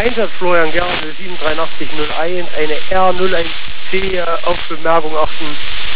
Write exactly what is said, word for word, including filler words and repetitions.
Einsatz Florian Gerl sieben drei acht null eins, eine R null eins C, auf Bemerkung achten.